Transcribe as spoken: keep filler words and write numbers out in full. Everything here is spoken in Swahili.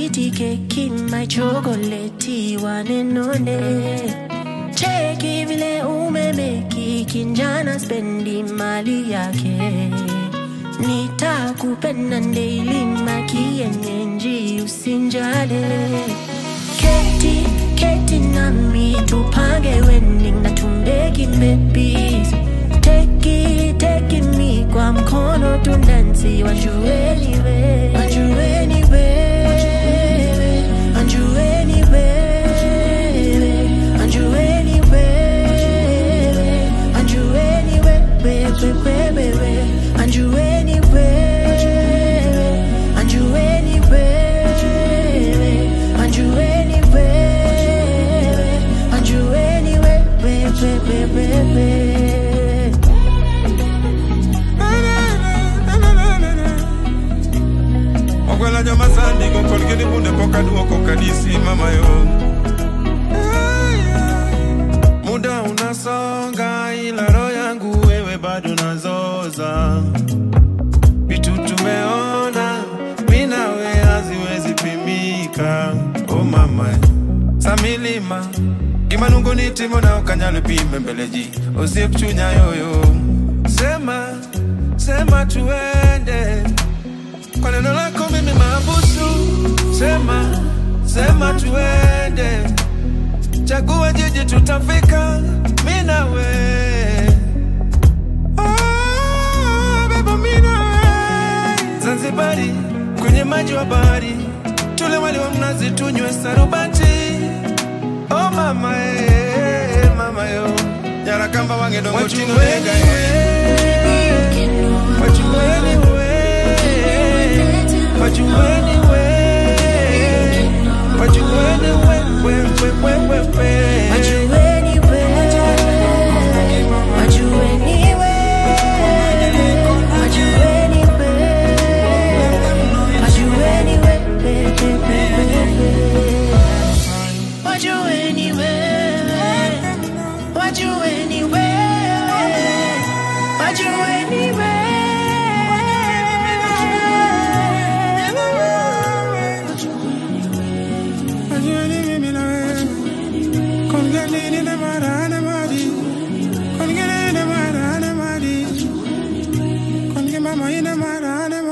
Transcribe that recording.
sweetie cake, my chocolate, one and only. Cheki vile umemeki kinjana spendi mali yake. Nitakupenda daily makienyeji usinjale. Keti, keti nami tupange wedding na tumbeki babies. Teki, teki mi kwa mkono tundansi wajueni we. Wajueni we. Wajueni we. Wajueni we. Wajueni we. We, we, we, we, we. Wajueni we. Wajueni we. Wajueni we. Wajueni we. We, we, we, we, we. Okwela joma sandi go kolgeni bunde poka duoko kanisi mama yo. Muda unasonga ila roho yangu wewe bado nazoza. Vitu tumeona mimi nawe haziwezi pimika. Oh mama Samilima Gimanungu nitimo na ukanyalo pime mbeleji. Osie kuchunya yoyo. Sema, sema tuende. Kwa neno lako mimi mabusu. Sema, sema tuende. Chagua jiji tutafika mimi na we. Oh, beba mimi na we. Zanzibari, kwenye maji wa bahari. Tule wali wa mnazi tunywe sarubati. Oh mama eh, mama yo. Nyara kamba wange dongo chino nega eh. Wajueni we. Wajueni we. Wajueni we. We, we, we, we, we. Wajueni we. Wajueni we. Wajueni we. Wajueni we. Wajueni we. Wajueni we. Wajueni we. Mama ina marana